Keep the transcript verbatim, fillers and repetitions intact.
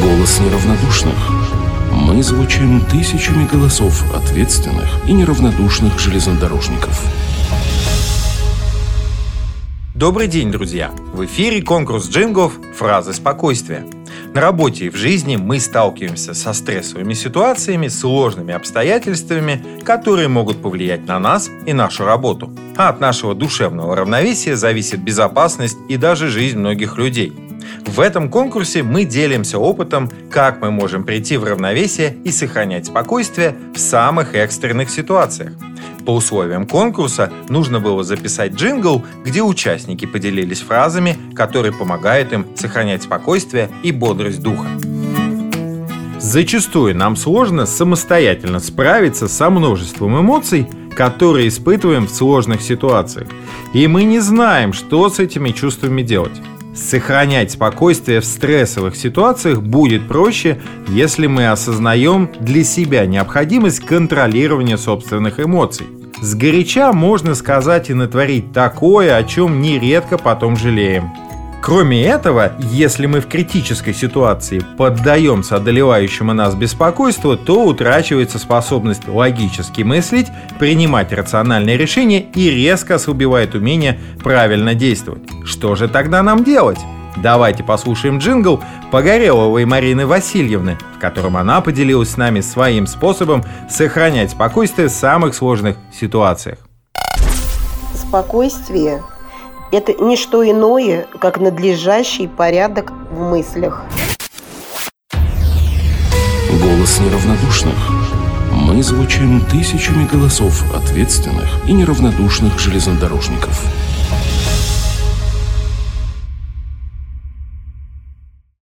Голос неравнодушных. Мы звучим тысячами голосов ответственных и неравнодушных железнодорожников. Добрый день, друзья! В эфире конкурс джинглов «Фразы спокойствия». На работе и в жизни мы сталкиваемся со стрессовыми ситуациями, сложными обстоятельствами, которые могут повлиять на нас и нашу работу. А от нашего душевного равновесия зависит безопасность и даже жизнь многих людей. В этом конкурсе мы делимся опытом, как мы можем прийти в равновесие и сохранять спокойствие в самых экстренных ситуациях. По условиям конкурса нужно было записать джингл, где участники поделились фразами, которые помогают им сохранять спокойствие и бодрость духа. Зачастую нам сложно самостоятельно справиться со множеством эмоций, которые испытываем в сложных ситуациях, и мы не знаем, что с этими чувствами делать. Сохранять спокойствие в стрессовых ситуациях будет проще, если мы осознаем для себя необходимость контролирования собственных эмоций. Сгоряча можно сказать и натворить такое, о чем нередко потом жалеем. Кроме этого, если мы в критической ситуации поддаемся одолевающему нас беспокойству, то утрачивается способность логически мыслить, принимать рациональные решения и резко ослабевает умение правильно действовать. Что же тогда нам делать? Давайте послушаем джингл Погореловой Марины Васильевны, в котором она поделилась с нами своим способом сохранять спокойствие в самых сложных ситуациях. Спокойствие – это не что иное, как надлежащий порядок в мыслях. Голос неравнодушных. Мы звучим тысячами голосов ответственных и неравнодушных железнодорожников.